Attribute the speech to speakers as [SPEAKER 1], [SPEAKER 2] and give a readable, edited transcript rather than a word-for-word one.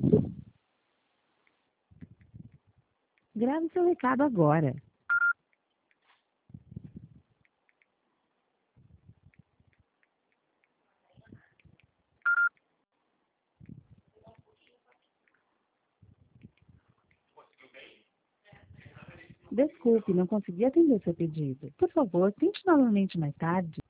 [SPEAKER 1] Grave seu recado agora. Desculpe, não consegui atender seu pedido. Por favor, tente novamente mais tarde.